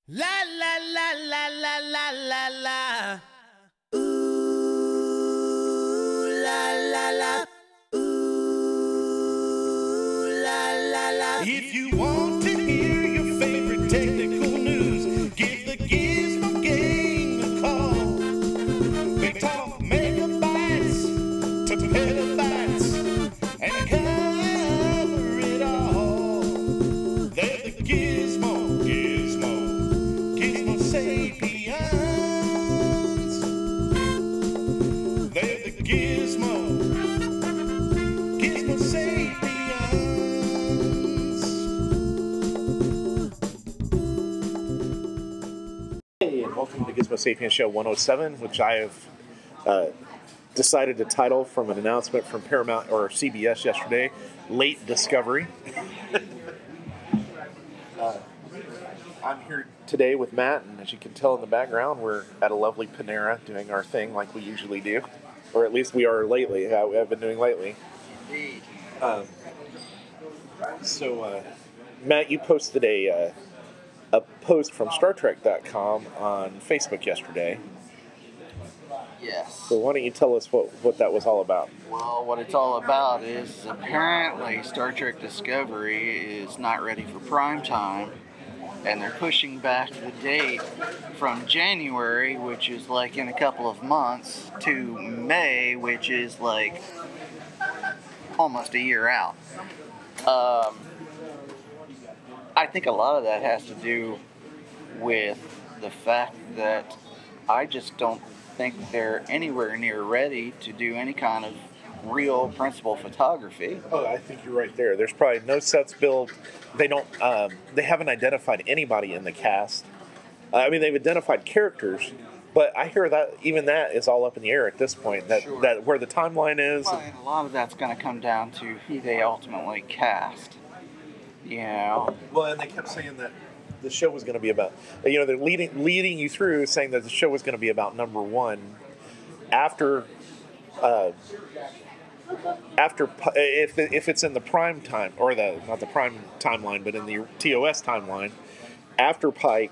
La la la la la la la la. Ooh la la la. Ooh la la la. If you want to hear your favorite technical news, give the Gizmo Gang a call. They talk megabytes to petabytes and cover it all. They're the Gizmo Sapiens. They're the Gizmo Sapiens. Hey, and welcome to Gizmo Sapiens Show 107, which I have decided to title from an announcement from Paramount or CBS yesterday, Late Discovery. I'm here today with Matt, and as you can tell in the background, we're at a lovely Panera doing our thing like we usually do, or at least we are lately. We have been doing lately. Indeed. So, Matt, you posted a post from StarTrek.com on Facebook yesterday. Yes. So why don't you tell us what that was all about? Well, what it's all about is apparently Star Trek Discovery is not ready for prime time, and they're pushing back the date from January, which is like in a couple of months, to May, which is like almost a year out. I think a lot of that has to do with the fact that I just don't think they're anywhere near ready to do any kind of real principal photography. Oh, I think you're right there. There's probably no sets built. They don't. They haven't identified anybody in the cast. I mean, they've identified characters, but I hear that even that is all up in the air at this point. That Sure. that where the timeline is. Well, and a lot of that's going to come down to who they ultimately cast. You know, Well, and they kept saying that the show was going to be about. They're leading you through saying that the show was going to be about number one. After if it's in the prime time or not the prime timeline, but in the TOS timeline, after Pike.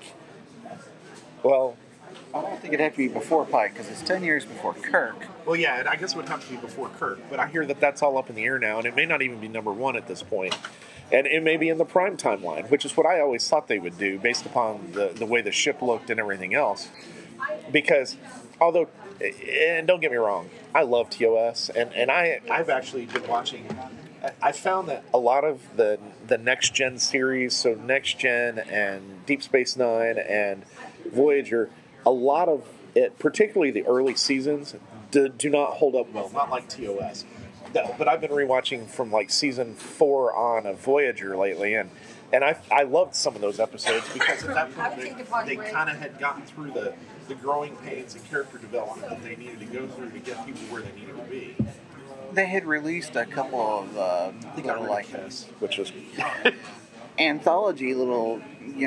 Well, I don't think it'd have to be before Pike because it's 10 years before Kirk. Well, yeah, I guess it would have to be before Kirk, but I hear that that's all up in the air now, and it may not even be number one at this point. And it may be in the prime timeline, which is what I always thought they would do based upon the way the ship looked and everything else. Because, although, and don't get me wrong, I love TOS, and I've actually been watching. I found that a lot of the Next Gen series, so Next Gen and Deep Space Nine and Voyager, a lot of it, particularly the early seasons, do not hold up well. Not like TOS. But I've been rewatching from like season 4 on of Voyager lately, and I loved some of those episodes because at that point they kind of had gotten through the growing pains and character development that they needed to go through to get people where they needed to be. They had released a couple of little like Which was anthology little,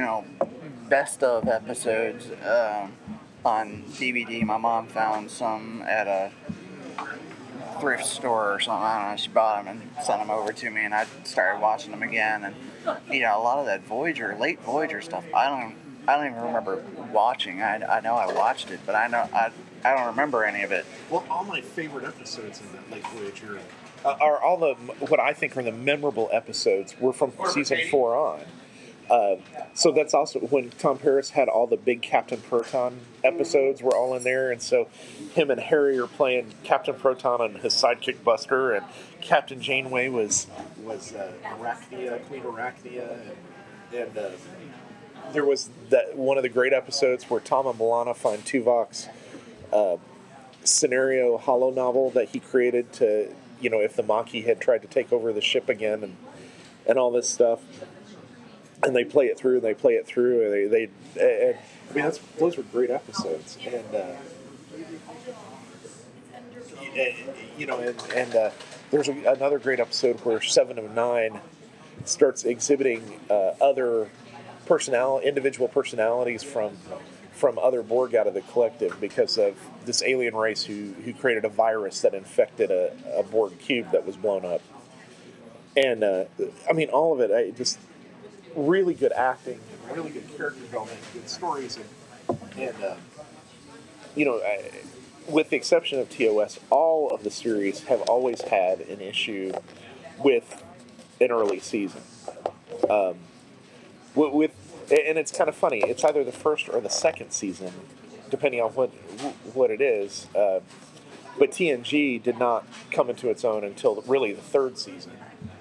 best of episodes on DVD. My mom found some at a thrift store or something. I don't know. She bought them and sent them over to me, and I started watching them again. And a lot of that late Voyager stuff, I don't even remember watching. I know I watched it, but I don't remember any of it. Well, all my favorite episodes in that late Voyager are all what I think are the memorable episodes were from season 4 on. So that's also when Tom Paris had all the big Captain Proton episodes were all in there, and so him and Harry are playing Captain Proton and his sidekick Buster, and Captain Janeway was Arachnia, Queen Arachnia, and there was that one of the great episodes where Tom and Milana find Tuvok's scenario holo novel that he created to, if the Maquis had tried to take over the ship again and all this stuff. And they play it through, and those were great episodes, and there's another great episode where 7 of 9 starts exhibiting other individual personalities from other Borg out of the collective because of this alien race who created a virus that infected a Borg cube that was blown up, and all of it, really good acting, really good character development, good stories, and with the exception of TOS, all of the series have always had an issue with an early season. With and it's kind of funny. It's either the first or the second season, depending on what it is. But TNG did not come into its own until really the third season.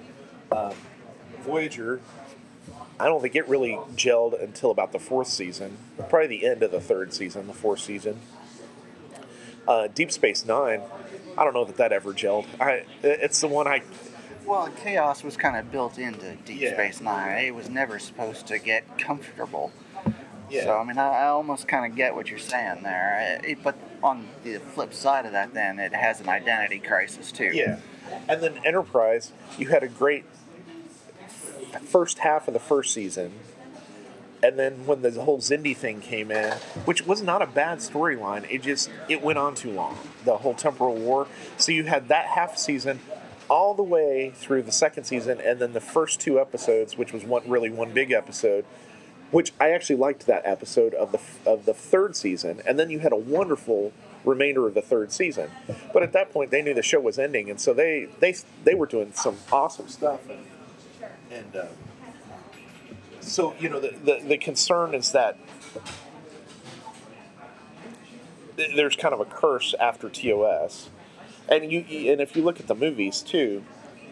Voyager, I don't think it really gelled until about the fourth season. Probably the end of the third season, the fourth season. Deep Space Nine, I don't know that ever gelled. It's the one I... Well, chaos was kind of built into Deep Yeah. Space Nine. It was never supposed to get comfortable. Yeah. So, I mean, I almost kind of get what you're saying there. But on the flip side of that, then, it has an identity crisis, too. Yeah. And then Enterprise, you had a great first half of the first season. And then when the whole Xindi thing came in, which was not a bad storyline, it went on too long. The whole temporal war. So you had that half season all the way through the second season, and then the first two episodes, which was one big episode, which I actually liked that episode of the third season. And then you had a wonderful remainder of the third season. But at that point, they knew the show was ending, and so they were doing some awesome stuff. And so the concern is that there's kind of a curse after TOS, and if you look at the movies too,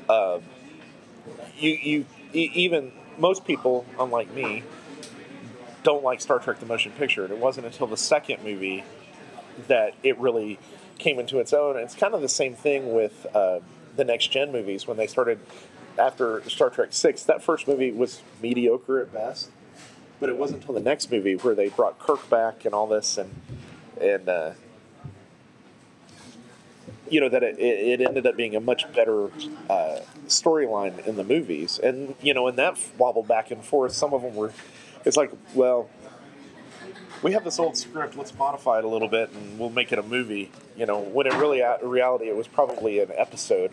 even most people, unlike me, don't like Star Trek the Motion Picture, and it wasn't until the second movie that it really came into its own. And it's kind of the same thing with the Next Gen movies when they started. After Star Trek 6, that first movie was mediocre at best, but it wasn't until the next movie where they brought Kirk back and all this, and that it ended up being a much better storyline in the movies. And that wobbled back and forth. Some of them were, it's like, well, we have this old script, let's modify it a little bit and we'll make it a movie. When in reality it was probably an episode.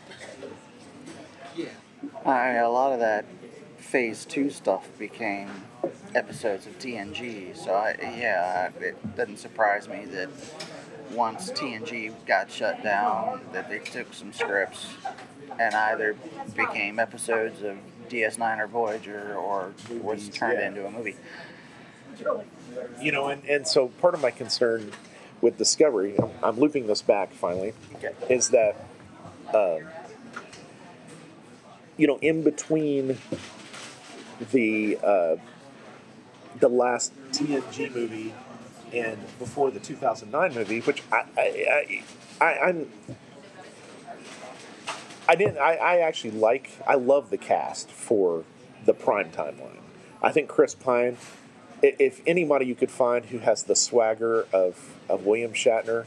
A lot of that Phase 2 stuff became episodes of TNG, so it doesn't surprise me that once TNG got shut down, that they took some scripts and either became episodes of DS9 or Voyager or was turned into a movie. And so part of my concern with Discovery, I'm looping this back finally, is that in between the last TNG movie and before the 2009 movie, which I love the cast for the Prime timeline. I think Chris Pine, if anybody you could find who has the swagger of William Shatner,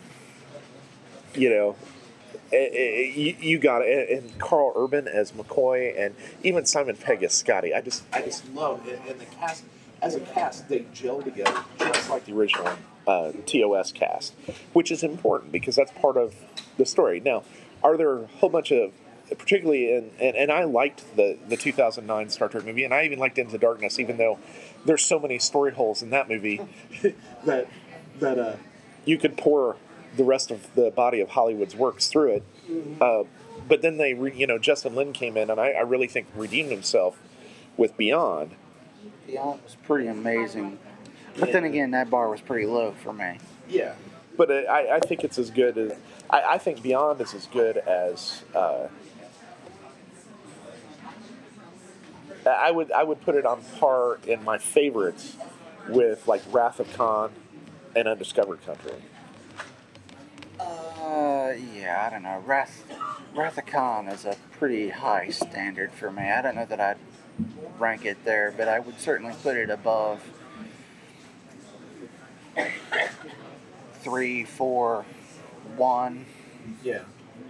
you got it. And Carl Urban as McCoy, and even Simon Pegg as Scotty. I just love it. And the cast, as a cast, they gel together just like the original TOS cast, which is important because that's part of the story. Now, are there a whole bunch of, particularly and I liked the 2009 Star Trek movie, and I even liked Into Darkness, even though there's so many story holes in that movie that you could pour the rest of the body of Hollywood's works through it. But then they, Justin Lin came in, and I really think redeemed himself with Beyond. Beyond was pretty amazing. But then again, that bar was pretty low for me. Yeah. But I think it's as good as... I think Beyond is as good as... I would put it on par in my favorites with, like, Wrath of Khan and Undiscovered Country. I don't know. Wrath of Khan is a pretty high standard for me. I don't know that I'd rank it there, but I would certainly put it above 3, 4, 1. Yeah.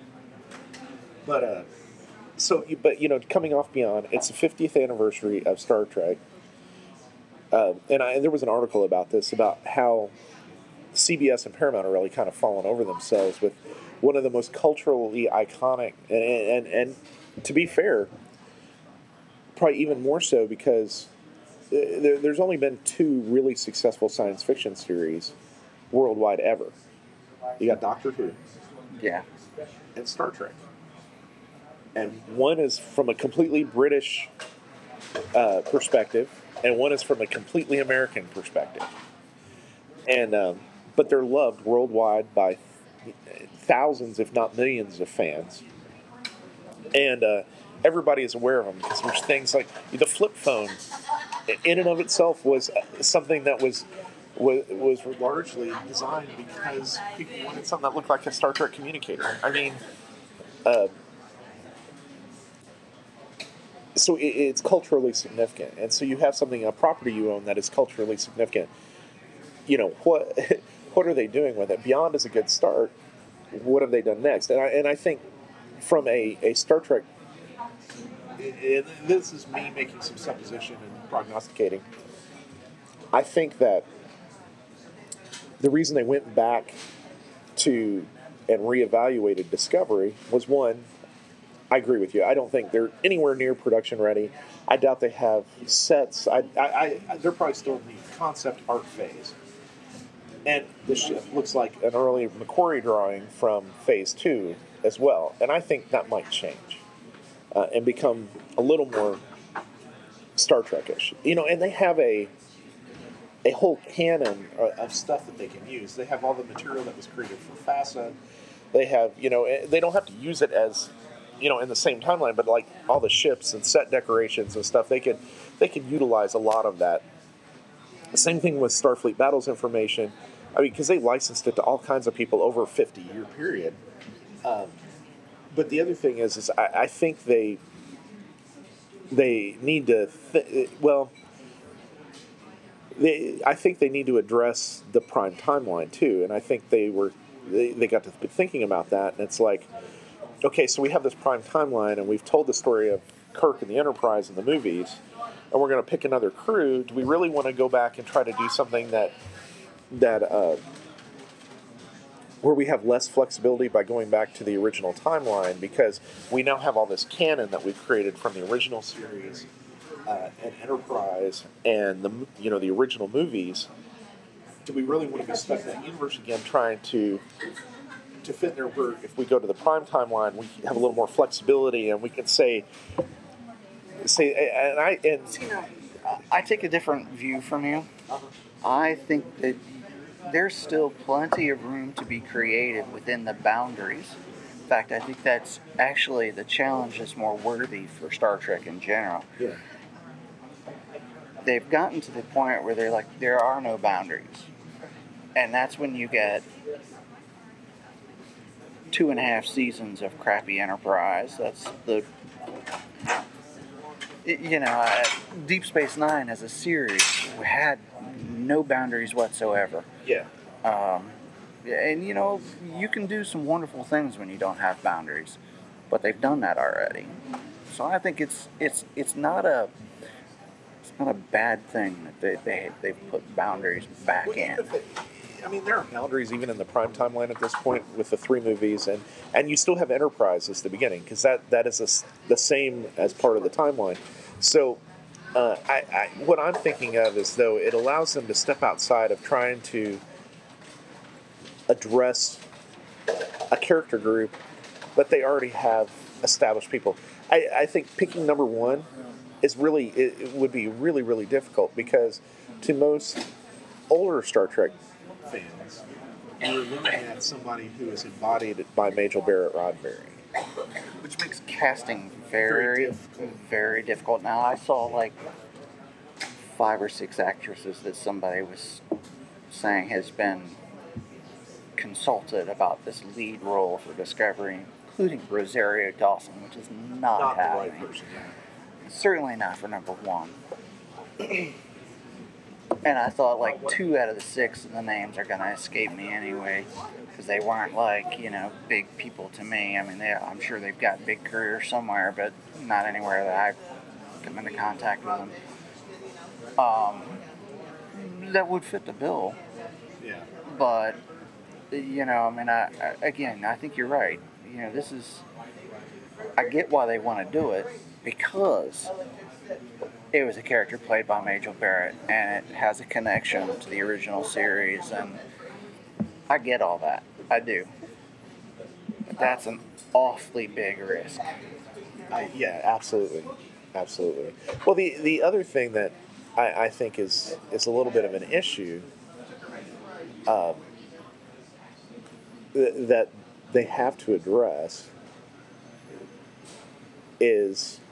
But coming off Beyond, it's the 50th anniversary of Star Trek. And there was an article about this, about how CBS and Paramount are really kind of falling over themselves with one of the most culturally iconic, and to be fair, probably even more so because there's only been 2 really successful science fiction series worldwide ever. You got Doctor Who Yeah. and Star Trek. And one is from a completely British perspective, and one is from a completely American perspective. And but they're loved worldwide by thousands, if not millions, of fans. And everybody is aware of them because there's things like the flip phone, in and of itself, was something that was largely designed because people wanted something that looked like a Star Trek communicator. I mean, so it's culturally significant, and so you have something, a property you own that is culturally significant. You know what? What are they doing with it? Beyond is a good start. What have they done next? And I think from a Star Trek, and this is me making some supposition and prognosticating. I think that the reason they went back to and reevaluated Discovery was, one, I agree with you. I don't think they're anywhere near production ready. I doubt they have sets. They're probably still in the concept art phase. And the ship looks like an early McQuarrie drawing from Phase 2 as well. And I think that might change and become a little more Star Trek-ish. You know, and they have a whole canon of stuff that they can use. They have all the material that was created for FASA. They have, you know, they don't have to use it as, you know, in the same timeline, but like all the ships and set decorations and stuff, they could utilize a lot of that. The same thing with Starfleet Battles information. I mean, because they licensed it to all kinds of people over a 50-year period. But the other thing is I think they need to, I think they need to address the prime timeline too, and I think they got to thinking about that, and it's like, okay, so we have this prime timeline, and we've told the story of Kirk and the Enterprise in the movies, and we're going to pick another crew. Do we really want to go back and try to do something that where we have less flexibility by going back to the original timeline, because we now have all this canon that we've created from the original series and Enterprise and the original movies? Do we really want to be stuck in that universe again, trying to fit there? Where if we go to the prime timeline, we have a little more flexibility, and we can say, I take a different view from you. I think that there's still plenty of room to be creative within the boundaries. In fact, I think that's actually the challenge that's more worthy for Star Trek in general. Yeah. They've gotten to the point where they're like, there are no boundaries. And that's when you get 2.5 seasons of crappy Enterprise. That's the... Deep Space Nine as a series had no boundaries whatsoever. Yeah. And you can do some wonderful things when you don't have boundaries, but they've done that already. So I think it's not a bad thing that they've put boundaries back in. I mean, there are boundaries even in the prime timeline at this point with the 3 movies, and you still have Enterprise as the beginning, because that is the same as part of the timeline. So what I'm thinking of is, though, it allows them to step outside of trying to address a character group, but they already have established people. I think picking number 1 is it would be really, really difficult, because to most older Star Trek fans, you're looking at somebody who is embodied by Majel Barrett Roddenberry, which makes casting very, very difficult. Now, I saw like 5 or 6 actresses that somebody was saying has been consulted about this lead role for Discovery, including Rosario Dawson, which is not happening. The right person. Certainly not for number 1. And I thought like 2 out of the 6 of the names are going to escape me anyway, because they weren't big people to me. I mean, I'm sure they've got big careers somewhere, but not anywhere that I've come into contact with them. That would fit the bill. Yeah. But, I think you're right. I get why they want to do it, because it was a character played by Majel Barrett, and it has a connection to the original series, and I get all that. I do. But that's an awfully big risk. Yeah, absolutely, absolutely. Well, the other thing that I think is a little bit of an issue, um, that they have to address is,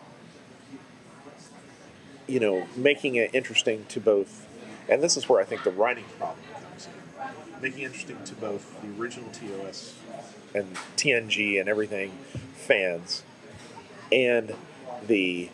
making it interesting to both, and this is where I think the writing problem comes in, making it interesting to both the original TOS and TNG and everything fans, and the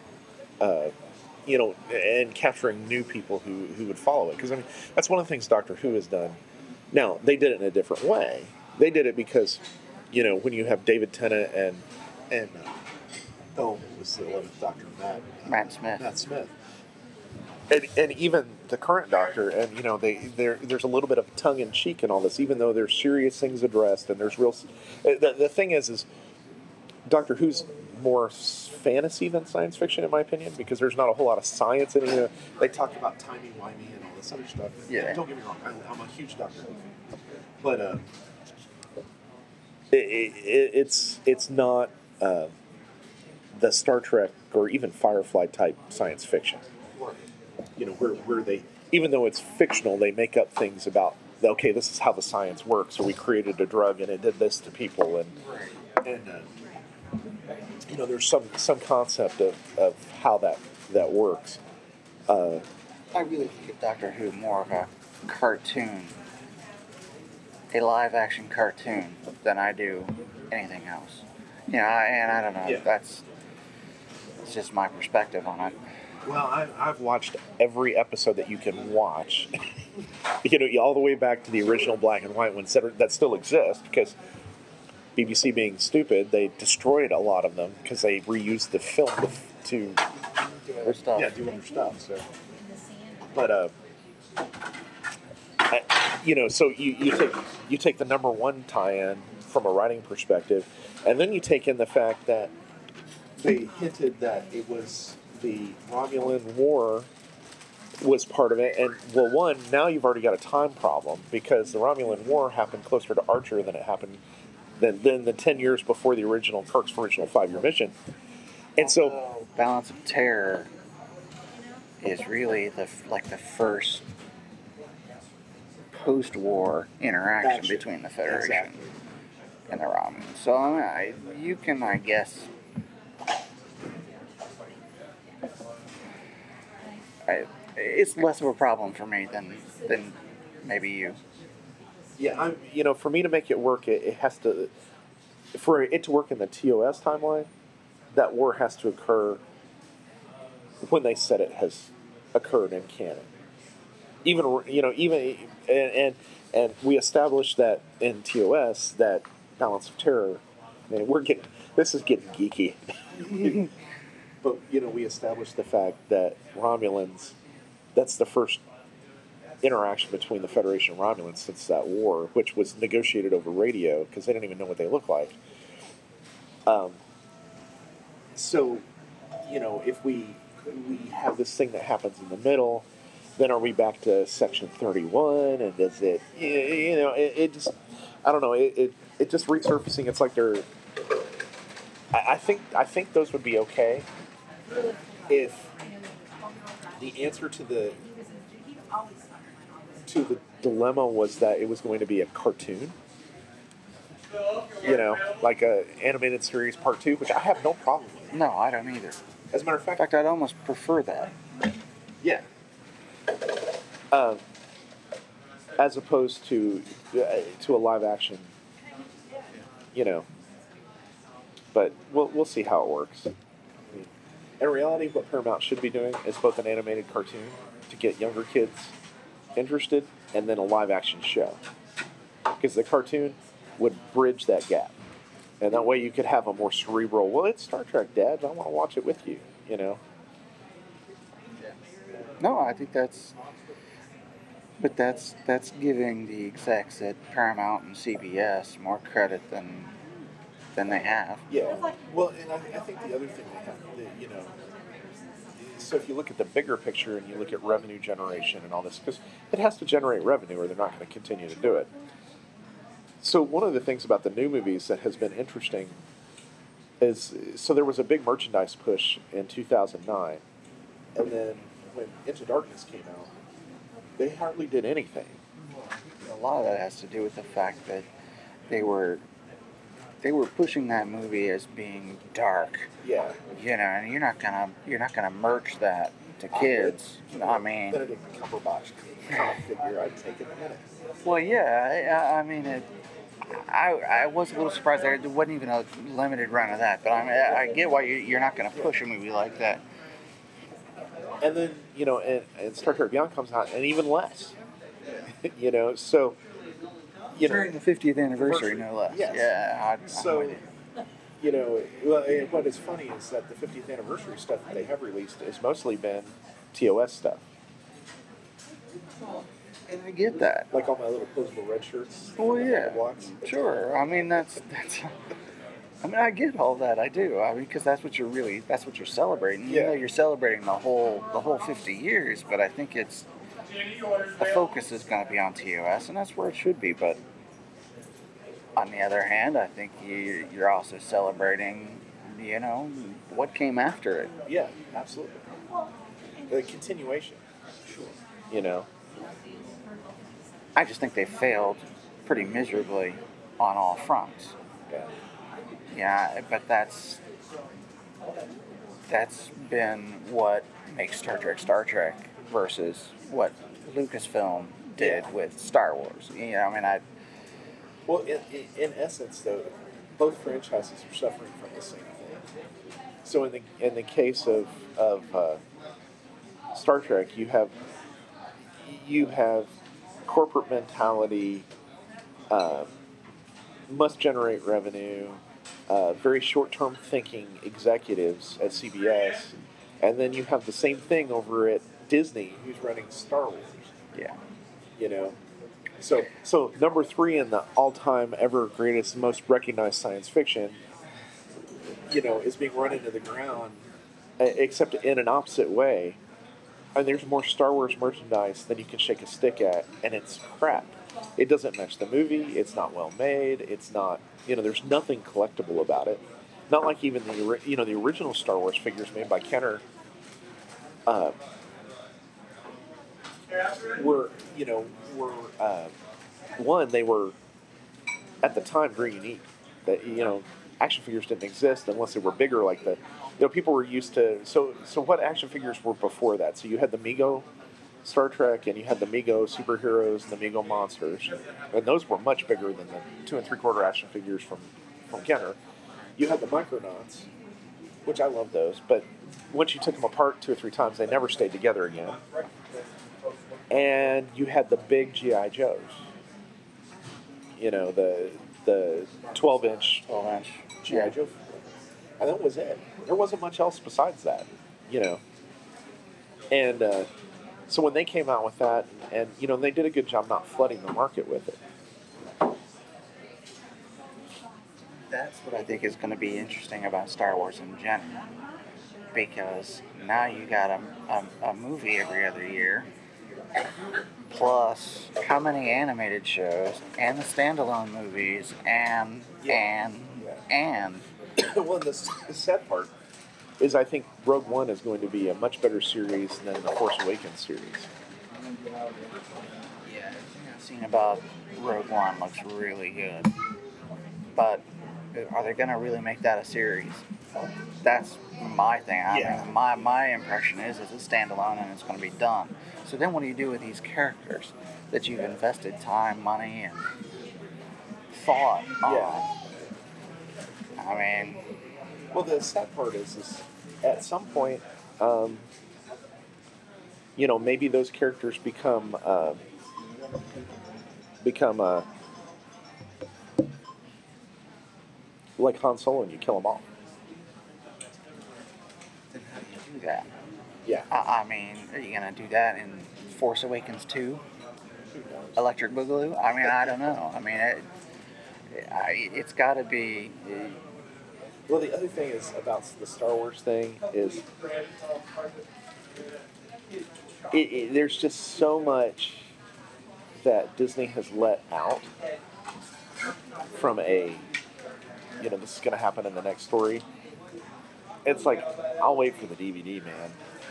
and capturing new people who would follow it. Because, I mean, that's one of the things Doctor Who has done. Now, they did it in a different way. They did it because, when you have David Tennant and what was the 11th Doctor? Matt Smith. And even the current Doctor, and, there's a little bit of tongue-in-cheek in all this, even though there's serious things addressed, and there's real... The thing is Doctor Who's more fantasy than science fiction, in my opinion, because there's not a whole lot of science in it. They talk about timey-wimey and all this other stuff. Yeah. Don't get me wrong, I'm a huge Doctor Who fan. But it's not the Star Trek or even Firefly type science fiction. Where they, even though it's fictional, they make up things about, okay, this is how the science works, or we created a drug and it did this to people, and there's some concept of how that works. I really think of Doctor Who more of a cartoon, a live-action cartoon, than I do anything else. And I don't know. Yeah. It's just my perspective on it. Well, I've watched every episode that you can watch, all the way back to the original black and white ones that still exist, because BBC being stupid, they destroyed a lot of them because they reused the film to Do other stuff. Yeah, do other stuff. So, but so you take the number one tie-in from a writing perspective, and then you take in the fact that they hinted that it was the Romulan War was part of it, and now you've already got a time problem, because the Romulan War happened closer to Archer than it happened than the 10 years before the original Kirk's original 5-year mission. And so Balance of Terror is really the first post-war interaction between the Federation and the Romulans. So you can, I guess, it's less of a problem for me than maybe you. Yeah, for me to make it work, it has to, for it to work in the TOS timeline, that war has to occur when they said it has occurred in canon. And we established that in TOS, that Balance of Terror, this is getting geeky. But, we established the fact that Romulans, that's the first interaction between the Federation and Romulans since that war, which was negotiated over radio because they didn't even know what they looked like. So, if we have this thing that happens in the middle, then are we back to Section 31? And is it, it just, I don't know, it just resurfacing. It's like they're, I think those would be okay if the answer to the dilemma was that it was going to be a cartoon, like a animated series part 2, which I have no problem with. No, I don't either. As a matter of In fact, fact, I'd almost prefer that. yeah. As opposed to a live action, But we'll see how it works. In reality, what Paramount should be doing is both an animated cartoon to get younger kids interested, and then a live action show. Because the cartoon would bridge that gap. And that way you could have a more cerebral, well, it's Star Trek, Dad, I want to watch it with you, No, I think that's giving the execs at Paramount and CBS more credit than they have. Yeah. Well, and I think the other thing they have, so if you look at the bigger picture and you look at revenue generation and all this, because it has to generate revenue or they're not going to continue to do it. So one of the things about the new movies that has been interesting is, so there was a big merchandise push in 2009, and then when Into Darkness came out, they hardly did anything. A lot of that has to do with the fact that they were pushing that movie as being dark. Yeah. You know, and you're not gonna merch that to kids. I mean, Benedict Cumberbatch comic figure, I'd take it in a minute. well, yeah. I mean, I was a little surprised there wasn't even a limited run of that. But I mean, I get why you're not gonna push a movie like that. And then, you know, and Star Trek Beyond comes out, and even less. You know, so, you know. During the 50th anniversary, no less. Yes. Yeah. So, you know, well, and what is funny is that the 50th anniversary stuff that they have released has mostly been TOS stuff. And I get that. Like all my little posable red shirts. Well, yeah. Blocks. Sure. I mean, that's. I mean, I get all that. I do. I mean, because that's what you're celebrating. Yeah. You know, you're celebrating the whole 50 years. But I think the focus is going to be on TOS, and that's where it should be. But on the other hand, I think you're also celebrating, you know, what came after it. Yeah, absolutely. The continuation. Sure. You know. I just think they failed pretty miserably on all fronts. Yeah. Yeah, but that's been what makes Star Trek versus what Lucasfilm did with Star Wars. You know, I mean, Well, in essence, though, both franchises are suffering from the same thing. So in the case of Star Trek, you have corporate mentality, must generate revenue, very short-term thinking executives at CBS, and then you have the same thing over at Disney, who's running Star Wars. yeah. You know, so number 3 in the all-time ever greatest, most recognized science fiction, you know, is being run into the ground, except in an opposite way. And there's more Star Wars merchandise than you can shake a stick at, and it's crap. It doesn't match the movie. It's not well made. It's not, you know, there's nothing collectible about it. Not like even the original Star Wars figures made by Kenner were one, they were at the time very unique. That, you know, action figures didn't exist unless they were bigger like the. You know, people were used to. So what action figures were before that? So you had the Mego Star Trek, and you had the Mego superheroes and the Mego monsters, and those were much bigger than the 2 3/4 action figures from Kenner. You had the Micronauts, which I love those, but once you took them apart 2 or 3 times, they never stayed together again. And you had the big GI Joes. You know, the 12-inch GI Joe. And that was it. There wasn't much else besides that, you know. And so when they came out with that, and you know, they did a good job not flooding the market with it. That's what I think is going to be interesting about Star Wars in general, because now you got a movie every other year, plus how many animated shows and the standalone movies and. Well, the sad part is I think Rogue One is going to be a much better series than the Force Awakens series. Yeah, everything I've seen about Rogue One looks really good. But are they going to really make that a series? That's my thing. I mean, my impression is it's a standalone and it's going to be done. So then what do you do with these characters that you've invested time, money, and thought on? I mean... Well, the sad part is at some point, you know, maybe those characters become like Han Solo, and you kill them all. Then how do you do that? Yeah. I mean, are you going to do that in Force Awakens 2? Electric Boogaloo? I mean, I don't know. I mean, it's got to be... Well, the other thing is about the Star Wars thing is there's just so much that Disney has let out from a, this is going to happen in the next story. It's like, I'll wait for the DVD, man.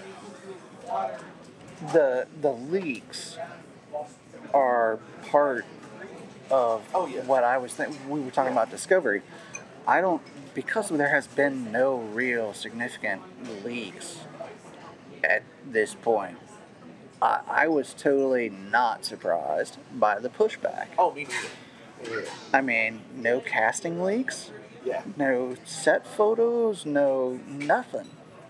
The leaks are part of what I was thinking. We were talking about Discovery. Because there has been no real significant leaks at this point, I was totally not surprised by the pushback. Oh, me neither. I mean, no casting leaks, Yeah. no set photos, no nothing.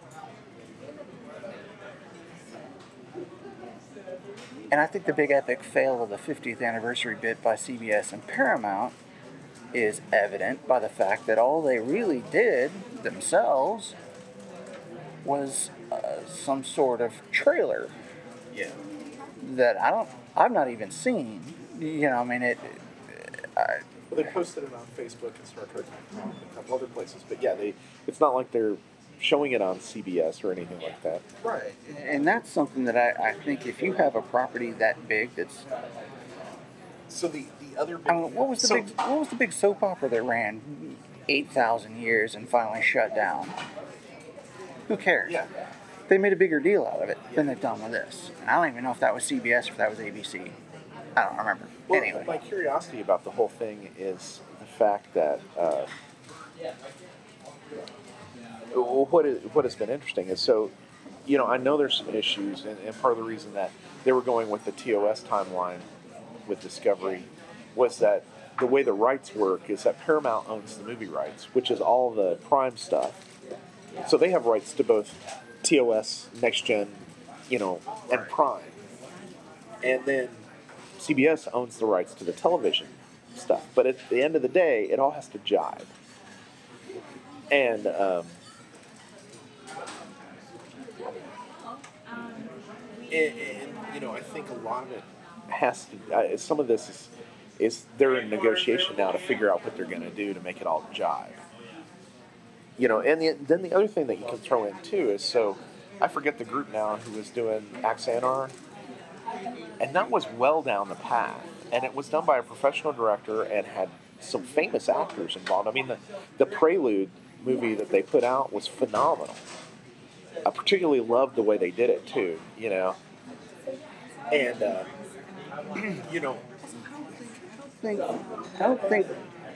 And I think the big epic fail of the 50th anniversary bit by CBS and Paramount is evident by the fact that all they really did themselves was some sort of trailer Yeah. that I've not even seen. I mean, Well, they posted it on Facebook and Star Trek and a couple other places, but yeah, it's not like they're showing it on CBS or anything like that. right. And that's something that I think if you have a property that big, that's, So the other big, I mean, what was the big soap opera that ran 8,000 years and finally shut down? Who cares? Yeah. They made a bigger deal out of it than they've done with this. And I don't even know if that was CBS or if that was ABC. I don't remember. Well, Anyway. my curiosity about the whole thing is the fact that what has been interesting is, so, I know there's some issues, and part of the reason that they were going with the TOS timeline with Discovery was that the way the rights work is that Paramount owns the movie rights, which is all the Prime stuff. So they have rights to both TOS, Next Gen, and Prime. And then CBS owns the rights to the television stuff. But at the end of the day, it all has to jive. And I think a lot of it has to. Some of this is they're in negotiation now to figure out what they're going to do to make it all jive. And then the other thing that you can throw in too is, so I forget the group now who was doing Axanar, and that was well down the path, and it was done by a professional director and had some famous actors involved. I mean, the Prelude movie that they put out was phenomenal. I particularly loved the way they did it too, and I don't think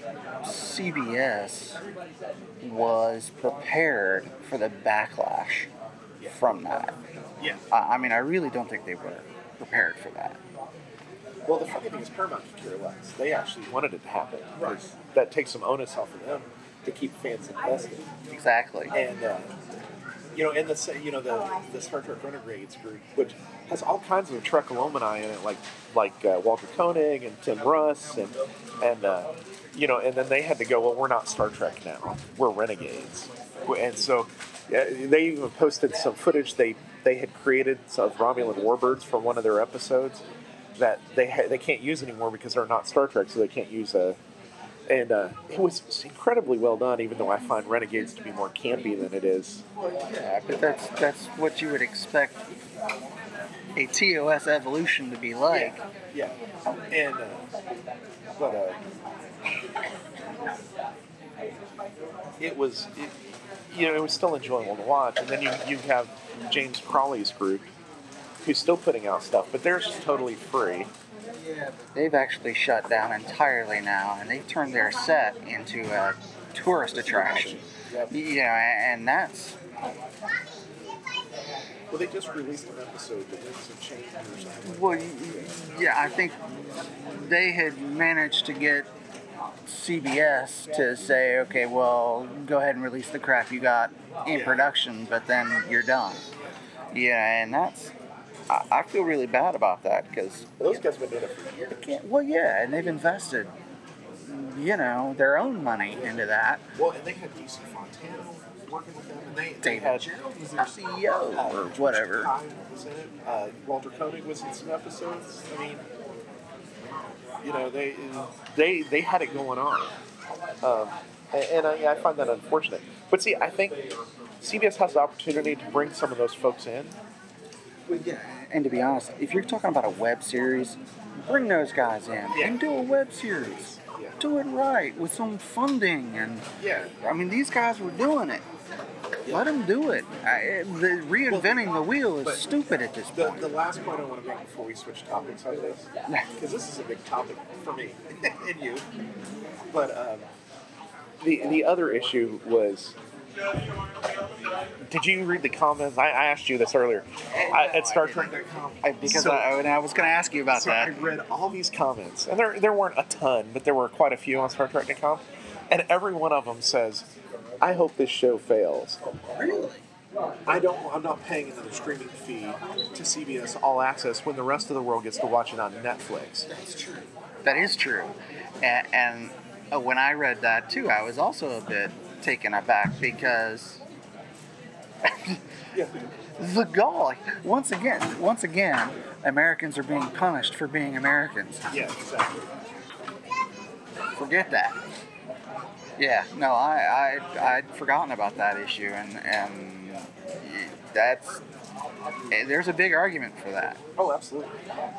CBS was prepared for the backlash from that. Yeah. I mean, I really don't think they were prepared for that. Well, the funny thing is Paramount could care less. They actually wanted it to happen. Because that takes some onus off of them to keep fans invested. Exactly. And and the Star Trek Renegades group, which has all kinds of Trek alumni in it, like Walter Koenig and Tim Russ, and and then they had to go, well, we're not Star Trek now, we're Renegades, and so they even posted some footage they had created of Romulan warbirds from one of their episodes that they can't use anymore because they're not Star Trek, so they can't use and it was incredibly well done, even though I find Renegades to be more campy than it is. Yeah, but that's what you would expect a TOS evolution to be like. Yeah. And it was still enjoyable to watch. And then you have James Crawley's group, who's still putting out stuff, but theirs is totally free. Yeah, but they've actually shut down entirely now, and they've turned their set into a tourist attraction. Yep. And that's... Well, they just released an episode that did some changes or something. Well, yeah, I think they had managed to get CBS to say, okay, well, go ahead and release the crap you got in production, but then you're done. Yeah, and that's... I feel really bad about that because... Those guys have been doing it for years. Well, yeah, and they've invested, their own money into that. Well, and they had DC Fontana working with them, and they David had Gerald was their CEO or whatever. Kai was in it. Walter Koenig was in some episodes. I mean, they had it going on, and I find that unfortunate. But see, I think CBS has the opportunity to bring some of those folks in Well, yeah, and to be honest, if you're talking about a web series, bring those guys in and do a web series. Yeah. Do it right with some funding and. Yeah. I mean, these guys were doing it. Let them do it. The reinventing the wheel is stupid at this point. The last point I want to make before we switch topics on this, because this is a big topic for me and you, but the other issue was, did you read the comments? I asked you this earlier at Star Trek.com. Because I was going to ask you about So that. I read all these comments, and there weren't a ton, but there were quite a few on Star Trek.com, and every one of them says, "I hope this show fails." Really? I'm not paying another streaming fee to CBS All Access when the rest of the world gets to watch it on Netflix. That's true. That is true. And when I read that too, I was also a bit taken aback because the gall. Once again, Americans are being punished for being Americans. Yeah, exactly. Forget that. Yeah, no, I'd forgotten about that issue, and there's a big argument for that. Oh, absolutely.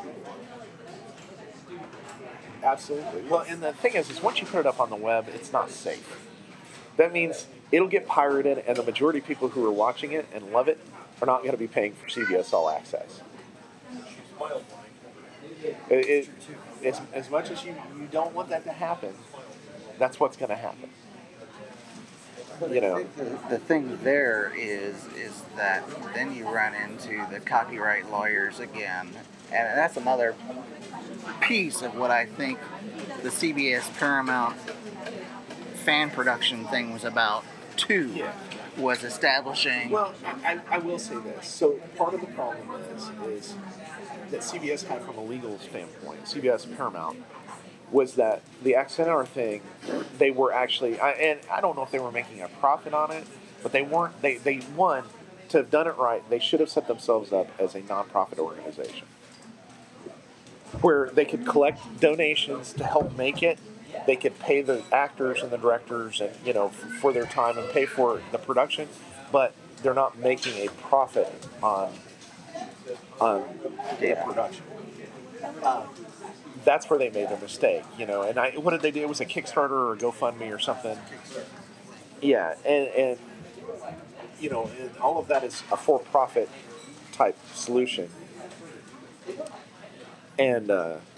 Absolutely. Well, and the thing is once you put it up on the web, it's not safe. That means it'll get pirated, and the majority of people who are watching it and love it are not going to be paying for CBS All Access. As much as you don't want that to happen, that's what's going to happen. You know. The thing there is that then you run into the copyright lawyers again, and that's another piece of what I think the CBS Paramount fan production thing was about too. Yeah. Was establishing. Well, I will say this. So part of the problem is that CBS had from a legal standpoint, CBS Paramount, was that the XNR thing, they were actually, and I don't know if they were making a profit on it, but they weren't, they won, to have done it right, they should have set themselves up as a nonprofit organization where they could collect donations to help make it, they could pay the actors and the directors and, for their time and pay for the production, but they're not making a profit on the production. That's where they made their mistake, and what did they do? It was a Kickstarter or a GoFundMe or something. Yeah, and and all of that is a for-profit type solution. And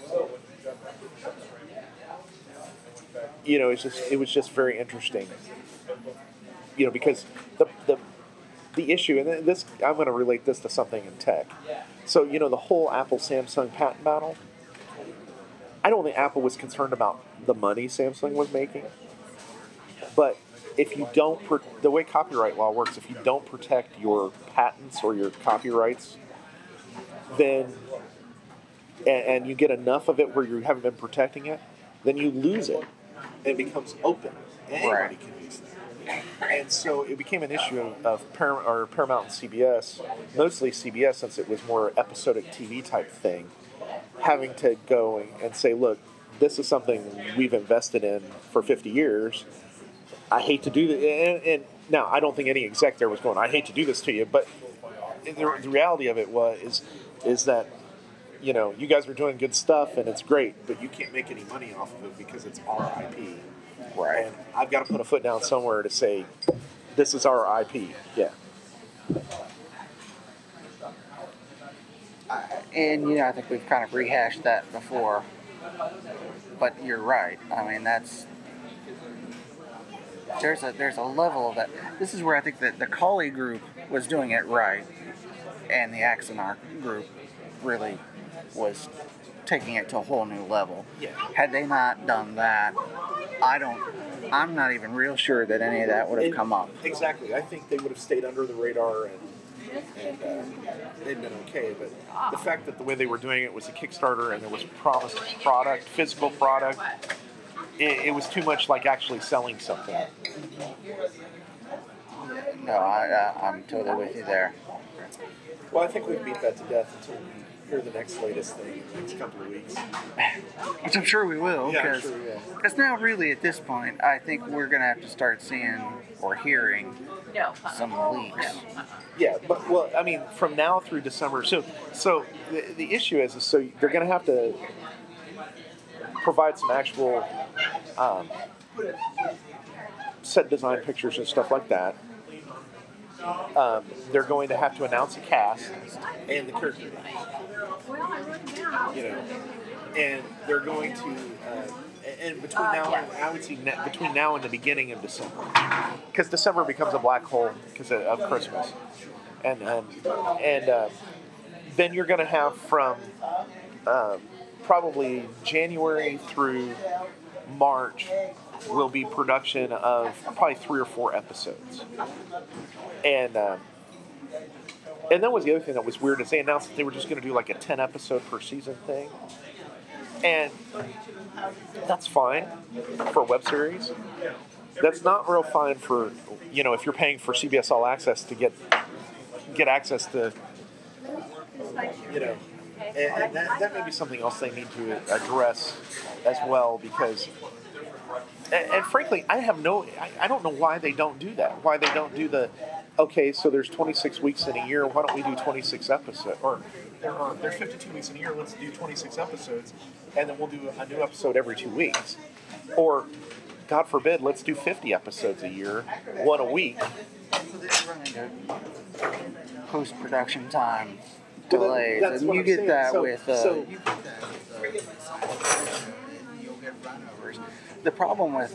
it was just very interesting. Because the issue, and this, I'm going to relate this to something in tech. So, the whole Apple-Samsung patent battle, I don't think Apple was concerned about the money Samsung was making. But if you don't, the way copyright law works, if you don't protect your patents or your copyrights, then, and you get enough of it where you haven't been protecting it, then you lose it. It becomes open. Anybody can use that. And so it became an issue of Paramount and CBS, mostly CBS since it was more episodic TV type thing, having to go and say, look, this is something we've invested in for 50 years. I hate to do this. And now, I don't think any exec there was going, I hate to do this to you, but the reality of it is that, you guys are doing good stuff and it's great, but you can't make any money off of it because it's our IP. Right. And I've got to put a foot down somewhere to say, this is our IP. Yeah. And, I think we've kind of rehashed that before. But you're right. I mean, there's a level of that. This is where I think that the Kali group was doing it right, and the Axonar group really was taking it to a whole new level. Yeah. Had they not done that, I'm not even real sure that any of that would have come up. Exactly. I think they would have stayed under the radar and they'd been okay. But the fact that the way they were doing it was a Kickstarter and there was promised product, physical product, it was too much like actually selling something. No, I'm totally with you there. Well, I think we've beat that to death until we hear the latest thing in the next couple of weeks. Which I'm sure we will. Yeah, I'm sure we will. Because now really at this point, I think we're going to have to start seeing or hearing some leaks. Yeah, but well, I mean, from now through December. So the issue is so they're going to have to provide some actual set design pictures and stuff like that. They're going to have to announce a cast and the character names, and they're going to. And between now and I would say between now and the beginning of December, because December becomes a black hole because of Christmas, and then you're going to have from probably January through March will be production of probably 3 or 4 episodes, and that was the other thing that was weird is they announced that they were just going to do like a 10 episode per season thing. And that's fine for a web series. That's not real fine for, if you're paying for CBS All Access to get access to, and that may be something else they need to address as well because, and frankly, I don't know why they don't do that. Why they don't do okay, so there's 26 weeks in a year, why don't we do 26 episodes? Or there's 52 weeks in a year, let's do 26 episodes, and then we'll do a new episode every 2 weeks. Or, God forbid, let's do 50 episodes a year, 1 a week. Post-production time delays, and you get that with... The problem with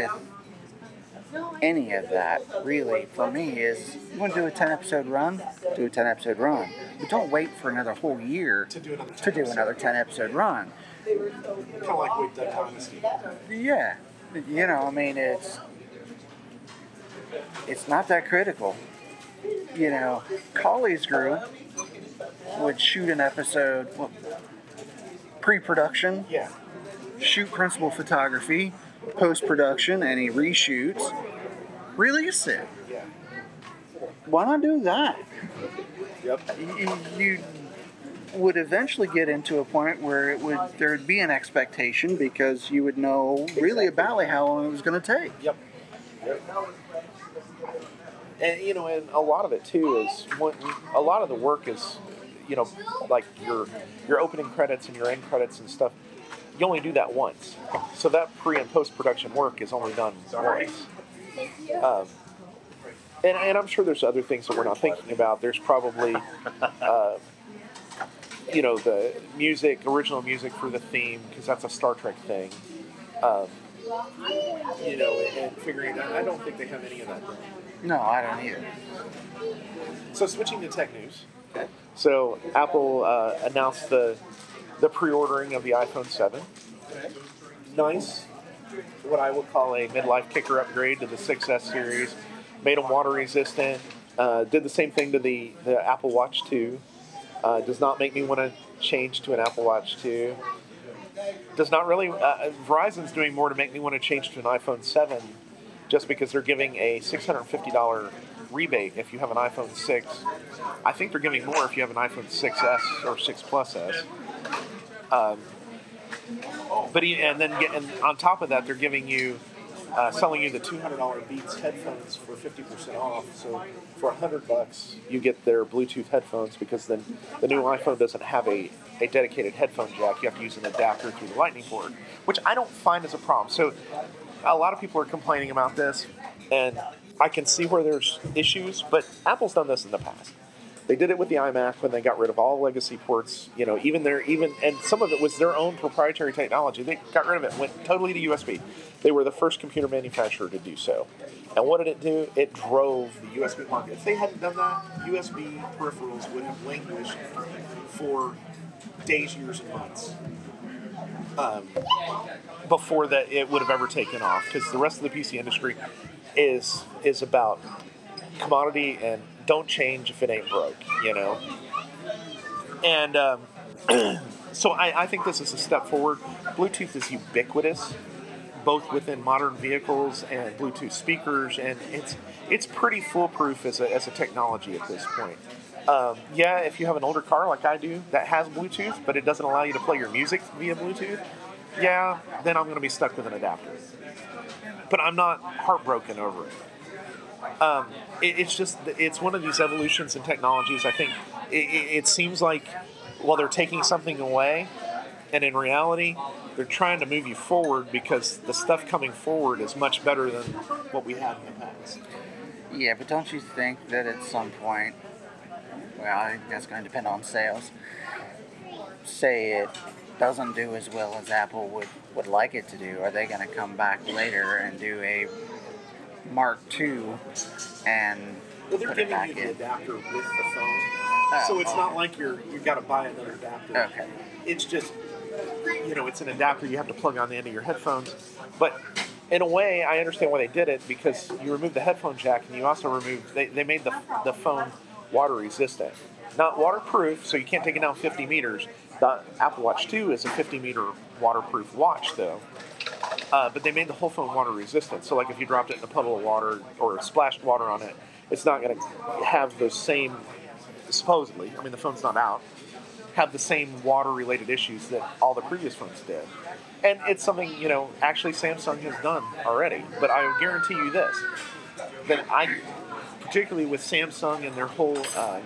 any of that, really, for me, is you want to do a 10-episode run, do a 10-episode run. But don't wait for another whole year to do another 10-episode run. Kind of like we've done Dynasty. Yeah. It's not that critical. Colley's Group would shoot an episode, pre-production, shoot principal photography, post-production, any reshoots, release it. Yeah. Why not do that? Yep. You would eventually get into a point where there would be an expectation because you would know really about how long it was going to take. Yep. And and a lot of it too is a lot of the work is, like your opening credits and your end credits and stuff. You only do that once, so that pre and post production work is only done once. And I'm sure there's other things that we're not thinking about. There's probably, the original music for the theme, because that's a Star Trek thing. And figuring out. I don't think they have any of that. No, I don't either. So switching to tech news. Okay. So Apple announced the pre-ordering of the iPhone 7. Okay. Nice. What I would call a midlife kicker upgrade to the 6S series. Made them water resistant. Did the same thing to the Apple Watch 2. Does not make me want to change to an Apple Watch 2. Does not really. Verizon's doing more to make me want to change to an iPhone 7, just because they're giving a $650 rebate if you have an iPhone 6. I think they're giving more if you have an iPhone 6S or 6 Plus S. And on top of that, they're giving you, selling you the $200 Beats headphones for 50% off. So for $100, you get their Bluetooth headphones, because then the new iPhone doesn't have a dedicated headphone jack. You have to use an adapter through the Lightning port, which I don't find as a problem. So a lot of people are complaining about this, and I can see where there's issues, but Apple's done this in the past. They did it with the iMac when they got rid of all legacy ports, and some of it was their own proprietary technology. They got rid of it, went totally to USB. They were the first computer manufacturer to do so. And what did it do? It drove the USB market. If they hadn't done that, USB peripherals would have languished for days, years, and months before that it would have ever taken off, because the rest of the PC industry is about commodity and don't change if it ain't broke, And so I think this is a step forward. Bluetooth is ubiquitous, both within modern vehicles and Bluetooth speakers, and it's pretty foolproof as a technology at this point. If you have an older car like I do that has Bluetooth, but it doesn't allow you to play your music via Bluetooth, then I'm going to be stuck with an adapter. But I'm not heartbroken over it. It's just it's one of these evolutions in technologies. I think it seems like while they're taking something away, and in reality, they're trying to move you forward because the stuff coming forward is much better than what we had in the past. Yeah, but don't you think that at some point, well, I think that's going to depend on sales. Say it doesn't do as well as Apple would like it to do. Are they going to come back later and do a Mark II and Well, they're put it giving back you the in? adapter with the phone, so it's not like you've got to buy another adapter. Okay. It's just it's an adapter you have to plug on the end of your headphones. But in a way, I understand why they did it because you remove the headphone jack and you also remove they made the phone water resistant, not waterproof, so you can't take it down 50 meters. The Apple Watch 2 is a 50-meter waterproof watch, though. But they made the whole phone water resistant. So, like, if you dropped it in a puddle of water or splashed water on it, it's not going to have those same, supposedly, I mean, the phone's not out, have the same water-related issues that all the previous phones did. And it's something, actually Samsung has done already. But I will guarantee you this, that particularly with Samsung and their whole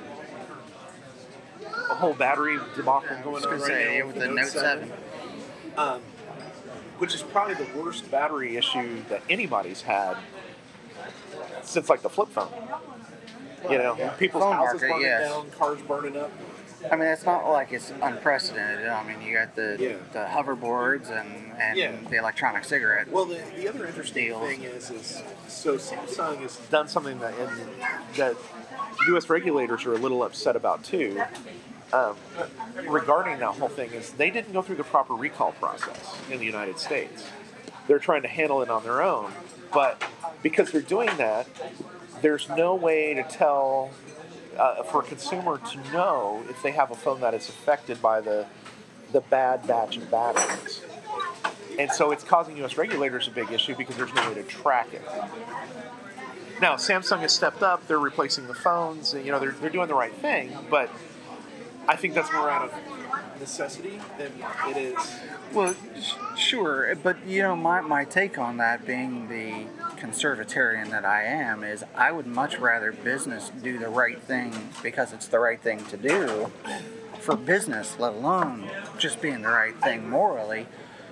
battery debacle going on right now with the Note 7. Which is probably the worst battery issue that anybody's had since like the flip phone. People's Phone houses market, burning yes. down, cars burning up. I mean, it's not like it's unprecedented. I mean, you got the hoverboards and the electronic cigarette. Well, the other interesting thing is so Samsung has done something that U.S. regulators are a little upset about too. Regarding that whole thing is they didn't go through the proper recall process in the United States. They're trying to handle it on their own, but because they're doing that, there's no way to tell for a consumer to know if they have a phone that is affected by the bad batch of batteries. And so it's causing U.S. regulators a big issue because there's no way to track it. Now, Samsung has stepped up. They're replacing the phones. And, they're doing the right thing, but I think that's more out of necessity than it is. Well, sure, but my take on that, being the conservatarian that I am, is I would much rather business do the right thing because it's the right thing to do for business, let alone just being the right thing morally.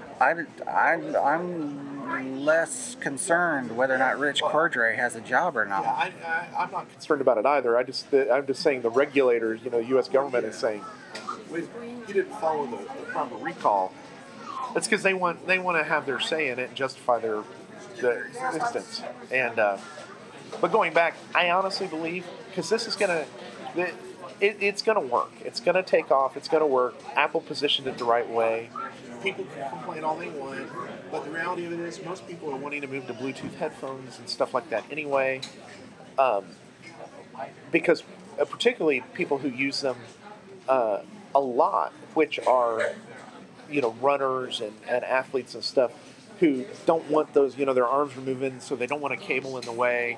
I'm less concerned whether or not Rich Cordray has a job or not. Yeah, I'm not concerned about it either. I'm just saying the regulators, the U.S. government is saying, you didn't follow the proper recall. It's because they want to have their say in it and justify their existence. And but going back, I honestly believe because this is it's gonna work. It's gonna take off. It's gonna work. Apple positioned it the right way. People can complain all they want, but the reality of it is most people are wanting to move to Bluetooth headphones and stuff like that anyway, because particularly people who use them a lot, which are runners and athletes and stuff who don't want those their arms removing, so they don't want a cable in the way,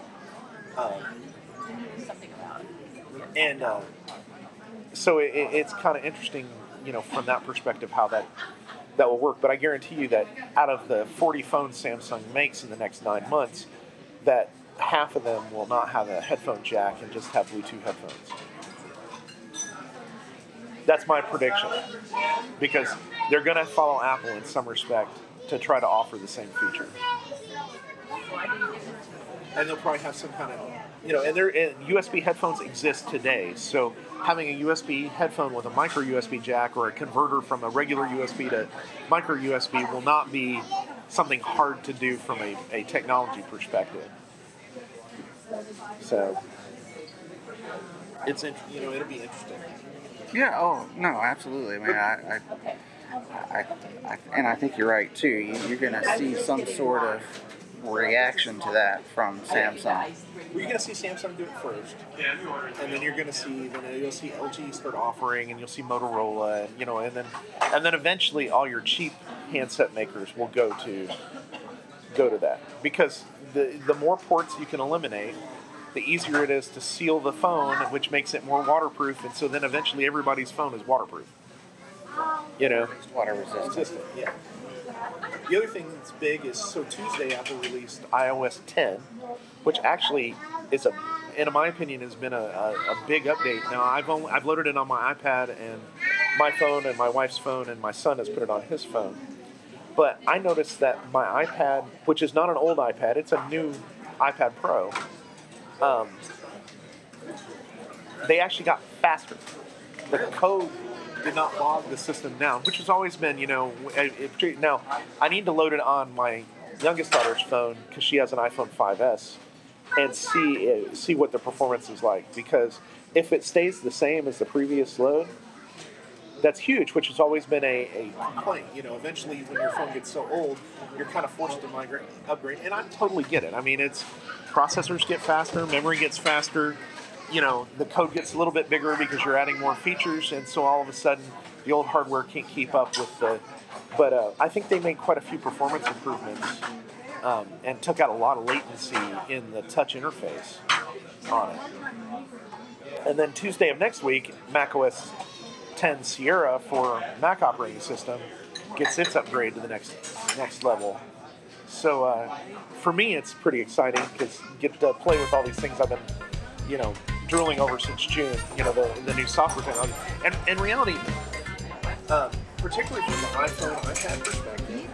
and so it's kind of interesting from that perspective how that will work. But I guarantee you that out of the 40 phones Samsung makes in the next 9 months, that half of them will not have a headphone jack and just have Bluetooth headphones. That's my prediction. Because they're going to follow Apple in some respect to try to offer the same feature. And they'll probably have some kind of, and USB headphones exist today. So having a USB headphone with a micro USB jack or a converter from a regular USB to micro USB will not be something hard to do from a technology perspective. So it'll be interesting. Yeah. Oh no, absolutely. I mean, I think you're right too. You're going to see some sort of reaction to that from Samsung. Well, you're going to see Samsung do it first, and then you'll see LG start offering, and you'll see Motorola, and then eventually all your cheap handset makers will go to that, because the more ports you can eliminate, the easier it is to seal the phone, which makes it more waterproof, and so then eventually everybody's phone is waterproof. It's water resistant. Yeah. The other thing that's big is, so Tuesday Apple released iOS 10, which actually is in my opinion, has been a big update. Now I've loaded it on my iPad and my phone and my wife's phone, and my son has put it on his phone. But I noticed that my iPad, which is not an old iPad, it's a new iPad Pro, they actually got faster. The code did not bog the system down, which has always been, now I need to load it on my youngest daughter's phone because she has an iPhone 5S and see what the performance is like, because if it stays the same as the previous load, that's huge, which has always been a complaint. Eventually when your phone gets so old, you're kind of forced to upgrade, and I totally get it. I mean, processors get faster, memory gets faster, the code gets a little bit bigger because you're adding more features, and so all of a sudden the old hardware can't keep up with but I think they made quite a few performance improvements and took out a lot of latency in the touch interface on it. And then Tuesday of next week, macOS 10 Sierra for Mac operating system gets its upgrade to the next level. So for me, it's pretty exciting because you get to play with all these things I've been, drooling over since June. The new software technology. And in reality, particularly from the iPhone, iPad perspective,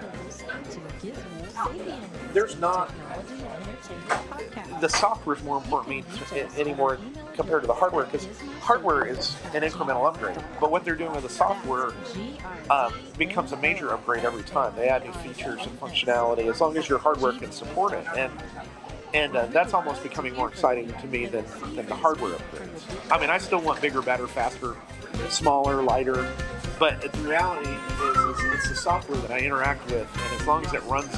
there's not. The software is more important to me anymore compared to the hardware, because hardware is an incremental upgrade. But what they're doing with the software becomes a major upgrade every time. They add new features and functionality as long as your hardware can support it. And that's almost becoming more exciting to me than the hardware upgrades. I mean, I still want bigger, better, faster, smaller, lighter. But the reality is it's the software that I interact with, and as long as it runs,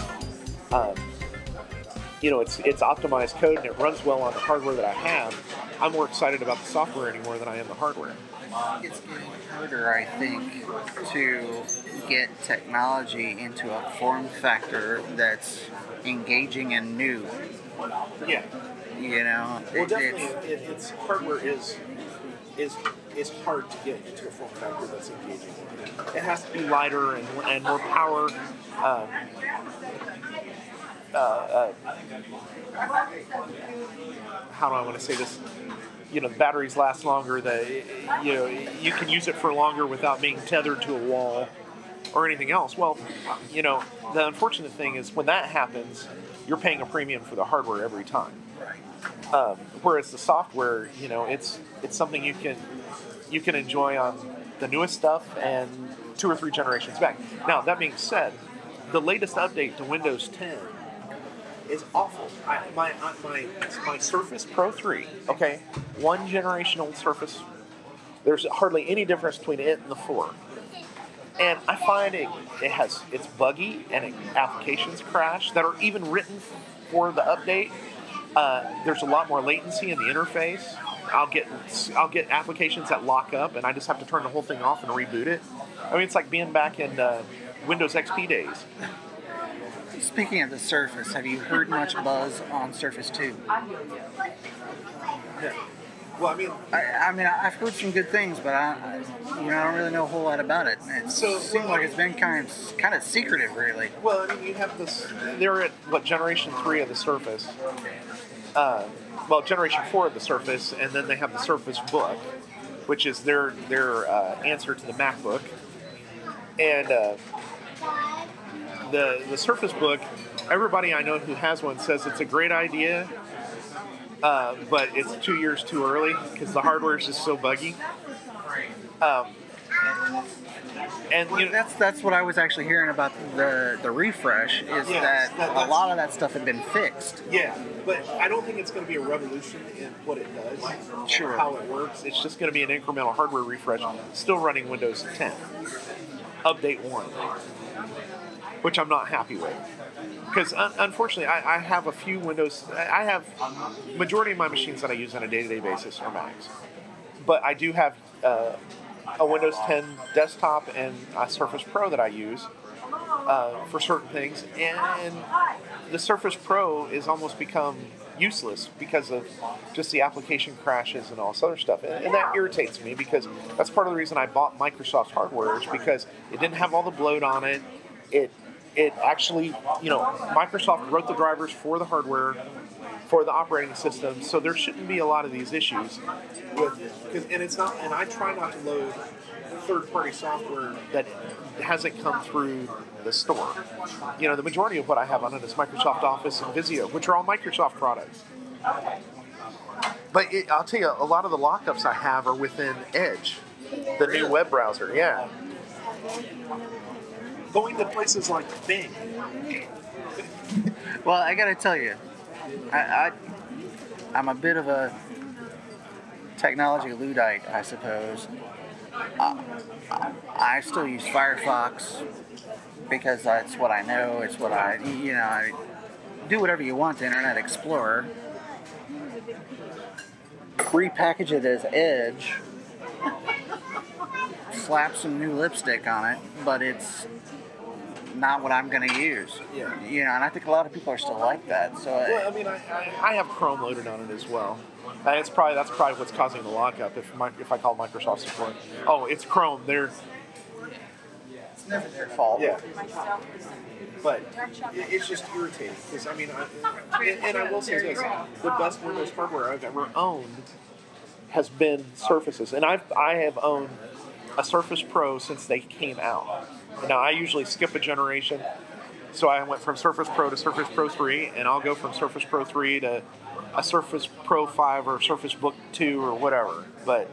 it's optimized code and it runs well on the hardware that I have, I'm more excited about the software anymore than I am the hardware. It's getting harder, I think, to get technology into a form factor that's engaging and new. Yeah. Well, definitely, it's hardware is hard to get into a form factor that's engaging. It has to be lighter and more power. How do I want to say this? The batteries last longer. You can use it for longer without being tethered to a wall or anything else. Well, the unfortunate thing is when that happens, you're paying a premium for the hardware every time. Whereas the software, it's something you can enjoy on the newest stuff and 2 or 3 generations back. Now, that being said, the latest update to Windows 10 is awful. My Surface Pro 3, okay, 1 generation old Surface, there's hardly any difference between it and the 4. And I find it's buggy and applications crash that are even written for the update. There's a lot more latency in the interface. I'll get applications that lock up, and I just have to turn the whole thing off and reboot it. I mean, it's like being back in Windows XP days. Speaking of the Surface, have you heard much buzz on Surface 2? Yeah. Well, I mean, I've heard some good things, but I don't really know a whole lot about it. It seems like it's been kind of secretive, really. Well, I mean, you have this. They're at generation 3 of the Surface. Generation 4 of the Surface, and then they have the Surface Book, which is their answer to the MacBook. And the Surface Book, everybody I know who has one says it's a great idea, but it's 2 years too early because the hardware is just so buggy. That's what I was actually hearing about the refresh is that a lot of that stuff had been fixed. Yeah, but I don't think it's going to be a revolution in what it does, sure, how it works. It's just going to be an incremental hardware refresh, still running Windows 10, Update 1, which I'm not happy with. Because unfortunately, I have a few Windows. I have majority of my machines that I use on a day-to-day basis are Macs, but I do have a Windows 10 desktop and a Surface Pro that I use for certain things, and the Surface Pro is almost become useless because of just the application crashes and all this other stuff, and that irritates me because that's part of the reason I bought Microsoft hardware is because it didn't have all the bloat on it. it actually, Microsoft wrote the drivers for the hardware, for the operating system, so there shouldn't be a lot of these issues and it's not, and I try not to load third-party software that hasn't come through the store. The majority of what I have on it is Microsoft Office and Visio, which are all Microsoft products. But I'll tell you, a lot of the lockups I have are within Edge, the new web browser. Yeah. Going to places like Bing. Well, I gotta tell you, I'm a bit of a technology Luddite, I suppose. I still use Firefox because that's what I know. It's what I do whatever you want to Internet Explorer. Repackage it as Edge, slap some new lipstick on it, but it's not what I'm going to use. Yeah. And I think a lot of people are still like that. So Well, I mean, I have Chrome loaded on it as well. And that's probably what's causing the lockup. If I call Microsoft support, oh, it's Chrome. it's never their fault. Yeah. But it's just irritating because I mean, and I will say this: the best Windows hardware I've ever owned has been Surfaces, and I have owned a Surface Pro since they came out. Now I usually skip a generation, so I went from Surface Pro to Surface Pro 3, and I'll go from Surface Pro 3 to a Surface Pro 5 or Surface Book 2 or whatever. But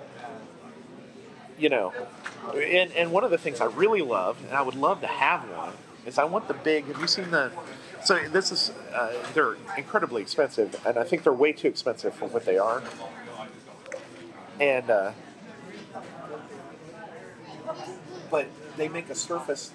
and one of the things I really love, and I would love to have one, is I want the big. Have you seen the? So this is they're incredibly expensive, and I think they're way too expensive for what they are. And but they make a Surface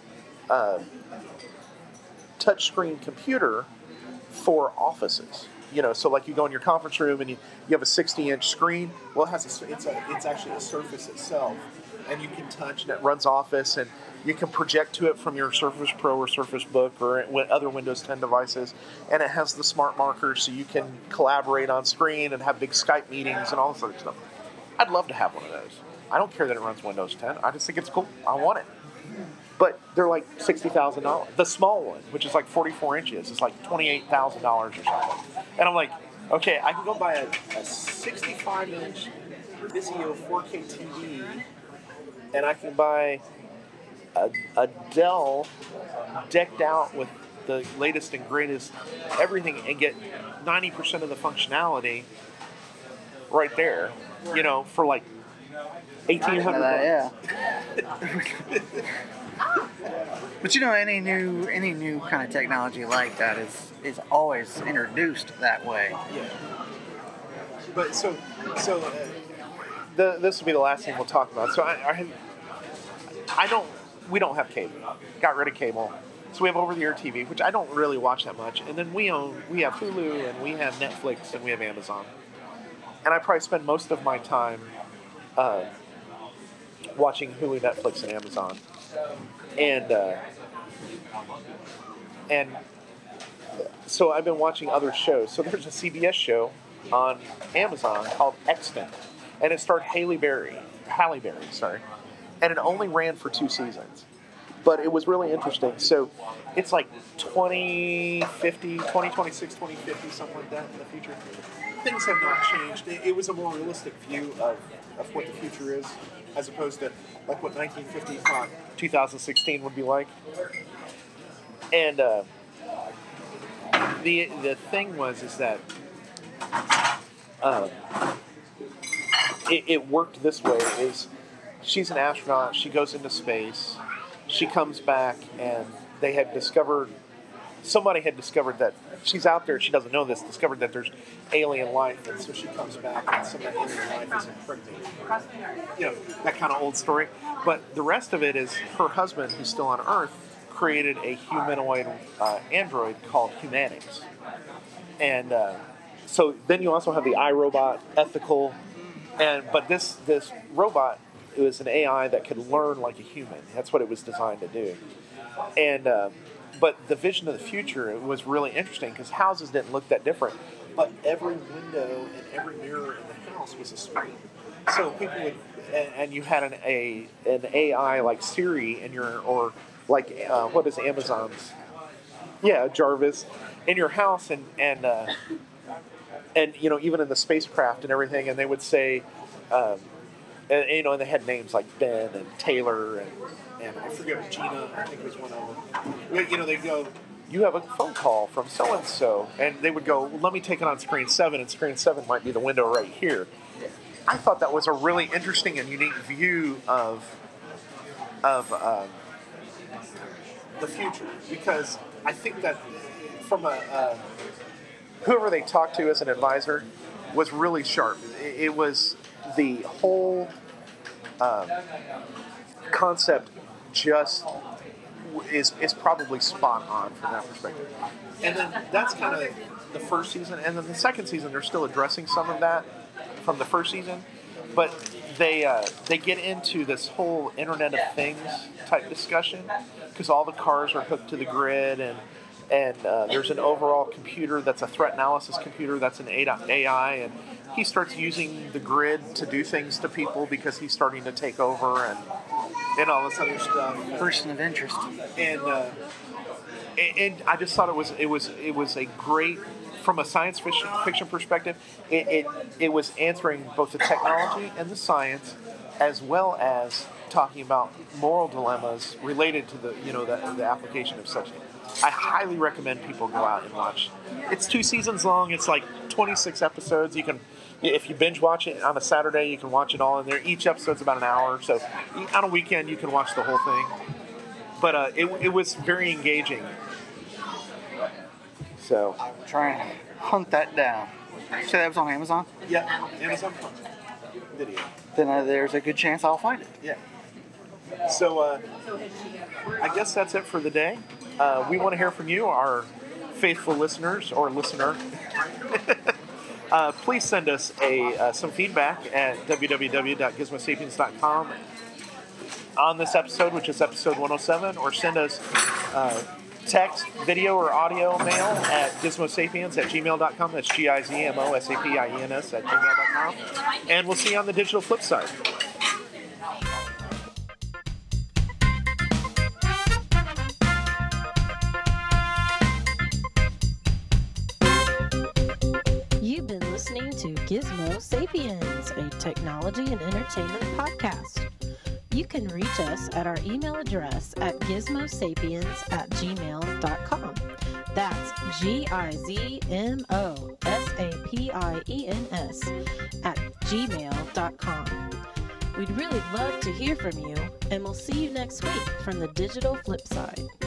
touchscreen computer for offices. So like you go in your conference room and you have a 60-inch screen. Well, it's actually a Surface itself, and you can touch, and it runs Office, and you can project to it from your Surface Pro or Surface Book or other Windows 10 devices, and it has the smart markers so you can collaborate on screen and have big Skype meetings and all this other stuff. I'd love to have one of those. I don't care that it runs Windows 10. I just think it's cool. I want it. But they're like $60,000. The small one, which is like 44 inches, is like $28,000 or something. And I'm like, okay, I can go buy a 65-inch Vizio 4K TV, and I can buy a Dell decked out with the latest and greatest everything and get 90% of the functionality right there, for like $1,800. Yeah. But any new kind of technology like that is always introduced that way. Yeah. But this will be the last thing we'll talk about. So we don't have cable. Got rid of cable. So we have over-the-air TV, which I don't really watch that much. And then we have Hulu, and we have Netflix, and we have Amazon. And I probably spend most of my time watching Hulu, Netflix, and Amazon. And so I've been watching other shows. So there's a CBS show on Amazon called Extant, and it starred Halle Berry, sorry, and it only ran for 2 seasons. But it was really interesting. So it's like 2026, 2050, something like that in the future. Things have not changed. It was a more realistic view of what the future is, as opposed to like what 1950, 2016 would be like. And the thing is that it worked this way: is she's an astronaut, she goes into space, she comes back, and somebody had discovered that she's out there, she doesn't know this, discovered that there's alien life, and so she comes back and some of that alien life is impregnated. That kind of old story. But the rest of it is her husband, who's still on Earth, created a humanoid android called Humanix. And so then you also have the iRobot, ethical, but this robot was an AI that could learn like a human. That's what it was designed to do. And but the vision of the future was really interesting because houses didn't look that different, but every window and every mirror in the house was a screen. So people would, and you had an AI like Siri in your, or like what is Amazon's Yeah, Jarvis, in your house, and you know, even in the spacecraft and everything, and they would say, and you know, and they had names like Ben and Taylor and I forget, Gina, I think was one of them. You know, they'd go, you have a phone call from so and so, and they would go, well, let me take it on screen 7, and screen 7 might be the window right here. I thought that was a really interesting and unique view of the future, because I think that from whoever they talked to as an advisor was really sharp. It was the whole concept just is probably spot on from that perspective. And then that's kind of the first season, and then the second season they're still addressing some of that from the first season, but they get into this whole Internet of Things type discussion, because all the cars are hooked to the grid, and there's an overall computer that's a threat analysis computer that's an AI, and he starts using the grid to do things to people because he's starting to take over and all this other stuff. Person of interest. And I just thought it was a great, from a science fiction perspective, it was answering both the technology and the science, as well as talking about moral dilemmas related to the application of such. I highly recommend people go out and watch. It's 2 seasons long. It's like 26 episodes. You can, if you binge watch it on a Saturday, you can watch it all in there. Each episode's about an hour, so on a weekend you can watch the whole thing. But it was very engaging. So I'm trying to hunt that down. You said that was on Amazon? yeah, Amazon Video. Then there's a good chance I'll find it. Yeah. So I guess that's it for the day. We want to hear from you, our faithful listeners or listener. Please send us some feedback at www.gizmosapiens.com on this episode, which is episode 107, or send us text, video, or audio mail at gizmosapiens@gmail.com. That's GIZMOSAPIENS@gmail.com. And we'll see you on the digital flip side. You've been listening to Gizmo Sapiens, a technology and entertainment podcast. You can reach us at our email address at gizmosapiens@gmail.com. That's GIZMOSAPIENS@gmail.com. We'd really love to hear from you, and we'll see you next week from the digital flip side.